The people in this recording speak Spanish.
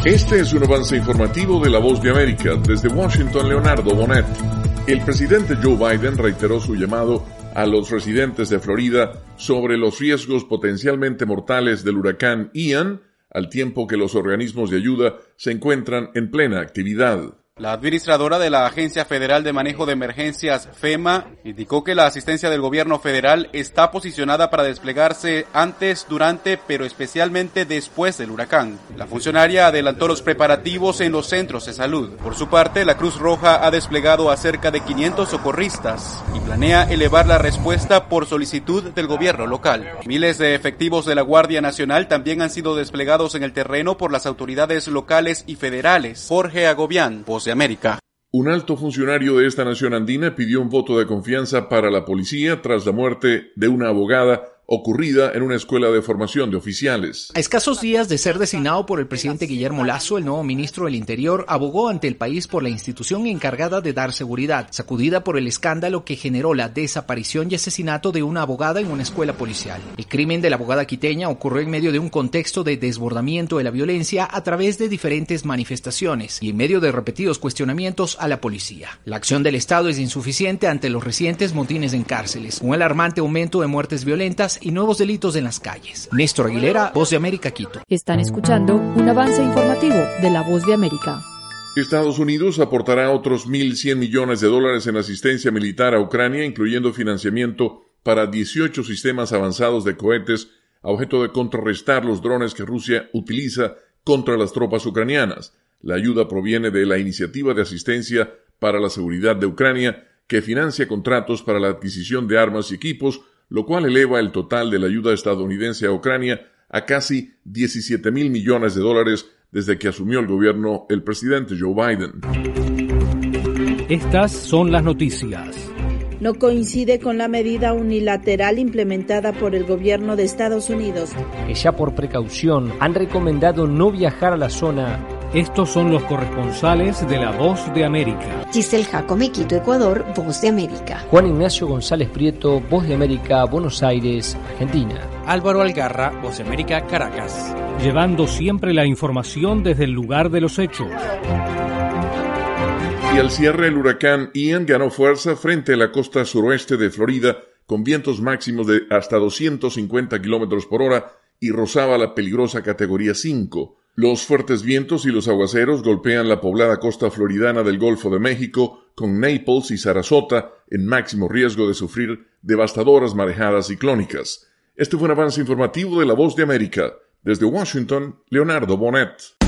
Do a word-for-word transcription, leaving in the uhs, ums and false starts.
Este es un avance informativo de La Voz de América. Desde Washington, Leonardo Bonet. El presidente Joe Biden reiteró su llamado a los residentes de Florida sobre los riesgos potencialmente mortales del huracán Ian, al tiempo que los organismos de ayuda se encuentran en plena actividad. La administradora de la Agencia Federal de Manejo de Emergencias, FEMA, indicó que la asistencia del gobierno federal está posicionada para desplegarse antes, durante, pero especialmente después del huracán. La funcionaria adelantó los preparativos en los centros de salud. Por su parte, la Cruz Roja ha desplegado a cerca de quinientos socorristas y planea elevar la respuesta por solicitud del gobierno local. Miles de efectivos de la Guardia Nacional también han sido desplegados en el terreno por las autoridades locales y federales. Jorge Agobián, Voz de América. Un alto funcionario de esta nación andina pidió un voto de confianza para la policía tras la muerte de una abogada ocurrida en una escuela de formación de oficiales. A escasos días de ser designado por el presidente Guillermo Lasso, el nuevo ministro del Interior abogó ante el país por la institución encargada de dar seguridad, sacudida por el escándalo que generó la desaparición y asesinato de una abogada en una escuela policial. El crimen de la abogada quiteña ocurrió en medio de un contexto de desbordamiento de la violencia a través de diferentes manifestaciones y en medio de repetidos cuestionamientos a la policía. La acción del Estado es insuficiente ante los recientes motines en cárceles, un alarmante aumento de muertes violentas y nuevos delitos en las calles. Néstor Aguilera, Voz de América, Quito. Están escuchando un avance informativo de La Voz de América. Estados Unidos aportará otros mil cien millones de dólares en asistencia militar a Ucrania, incluyendo financiamiento para dieciocho sistemas avanzados de cohetes a objeto de contrarrestar los drones que Rusia utiliza contra las tropas ucranianas. La ayuda proviene de la Iniciativa de Asistencia para la Seguridad de Ucrania, que financia contratos para la adquisición de armas y equipos, lo cual eleva el total de la ayuda estadounidense a Ucrania a casi diecisiete mil millones de dólares desde que asumió el gobierno el presidente Joe Biden. Estas son las noticias. No coincide con la medida unilateral implementada por el gobierno de Estados Unidos, que ya por precaución han recomendado no viajar a la zona. Estos son los corresponsales de La Voz de América. Giselle Jacome, Quito, Ecuador, Voz de América. Juan Ignacio González Prieto, Voz de América, Buenos Aires, Argentina. Álvaro Algarra, Voz de América, Caracas. Llevando siempre la información desde el lugar de los hechos. Y al cierre, el huracán Ian ganó fuerza frente a la costa suroeste de Florida con vientos máximos de hasta doscientos cincuenta kilómetros por hora y rozaba la peligrosa categoría cinco. Los fuertes vientos y los aguaceros golpean la poblada costa floridana del Golfo de México, con Naples y Sarasota en máximo riesgo de sufrir devastadoras marejadas ciclónicas. Este fue un avance informativo de La Voz de América. Desde Washington, Leonardo Bonet.